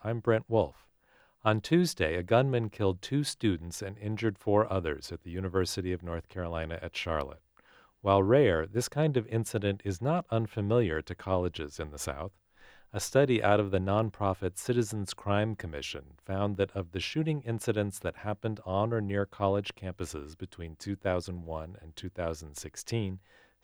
I'm Brent Wolf. On Tuesday, a gunman killed 2 students and injured 4 others at the University of North Carolina at Charlotte. While rare, this kind of incident is not unfamiliar to colleges in the South. A study out of the nonprofit Citizens Crime Commission found that of the shooting incidents that happened on or near college campuses between 2001 and 2016,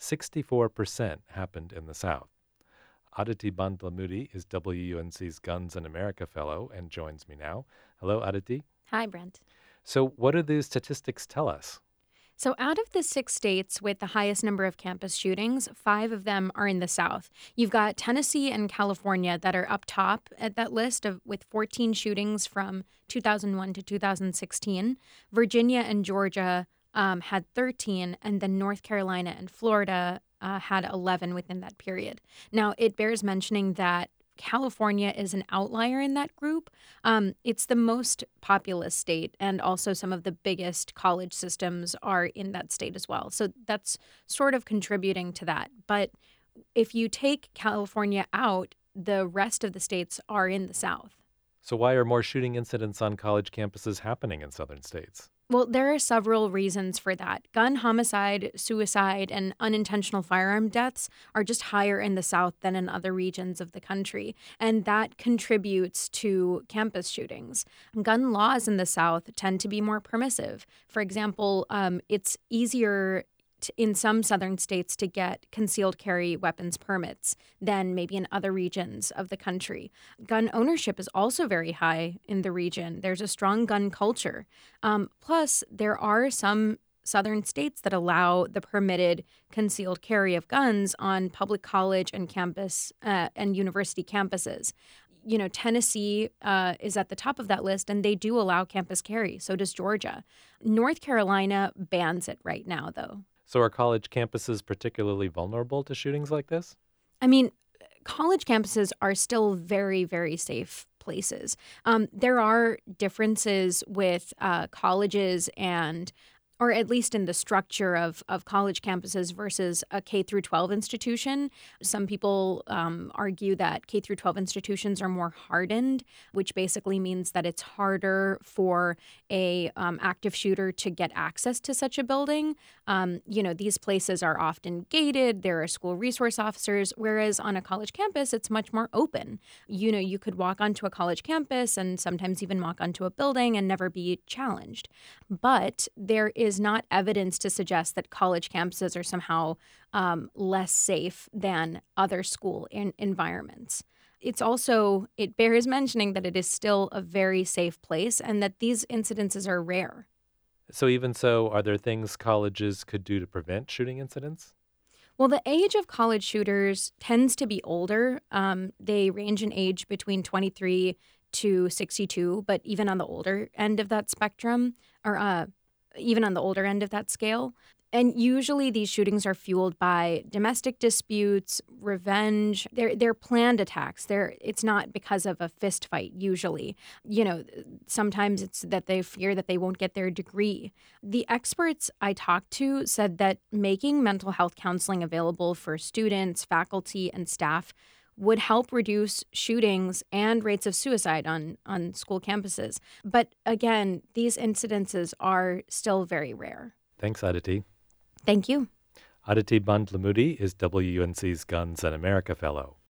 64% happened in the South. Aditi Bandlamudi is WUNC's Guns in America Fellow and joins me now. Hello, Aditi. Hi, Brent. So, what do these statistics tell us? So, out of the 6 states with the highest number of campus shootings, 5 of them are in the South. You've got Tennessee and California that are up top at that list with 14 shootings from 2001 to 2016. Virginia and Georgia had 13, and then North Carolina and Florida had 11 within that period. Now, it bears mentioning that California is an outlier in that group. It's the most populous state, and also some of the biggest college systems are in that state as well. So that's sort of contributing to that. But if you take California out, the rest of the states are in the South. So, why are more shooting incidents on college campuses happening in southern states? Well, there are several reasons for that. Gun homicide, suicide, and unintentional firearm deaths are just higher in the South than in other regions of the country, and that contributes to campus shootings. Gun laws in the South tend to be more permissive. For example, it's easier in some southern states to get concealed carry weapons permits than maybe in other regions of the country. Gun ownership is also very high in the region. There's a strong gun culture. Plus, there are some southern states that allow the permitted concealed carry of guns on public college and campus and university campuses. You know, Tennessee is at the top of that list, and they do allow campus carry. So does Georgia. North Carolina bans it right now, though. So, are college campuses particularly vulnerable to shootings like this? I mean, college campuses are still very, very safe places. There are differences with colleges or at least in the structure of college campuses versus a K through 12 institution. Some people argue that K through 12 institutions are more hardened, which basically means that it's harder for a active shooter to get access to such a building. These places are often gated. There are school resource officers, whereas on a college campus, it's much more open. You could walk onto a college campus and sometimes even walk onto a building and never be challenged. But there is not evidence to suggest that college campuses are somehow less safe than other school environments. It bears mentioning that it is still a very safe place and that these incidences are rare. So, even so, are there things colleges could do to prevent shooting incidents? Well, the age of college shooters tends to be older. They range in age between 23 to 62, but even on the older end of that spectrum, or even on the older end of that scale. And usually these shootings are fueled by domestic disputes, revenge. They're planned attacks. It's not because of a fist fight, usually. Sometimes it's that they fear that they won't get their degree. The experts I talked to said that making mental health counseling available for students, faculty, and staff would help reduce shootings and rates of suicide on school campuses. But again, these incidences are still very rare. Thanks, Aditi. Thank you. Aditi Bandlamudi is WUNC's Guns in America Fellow.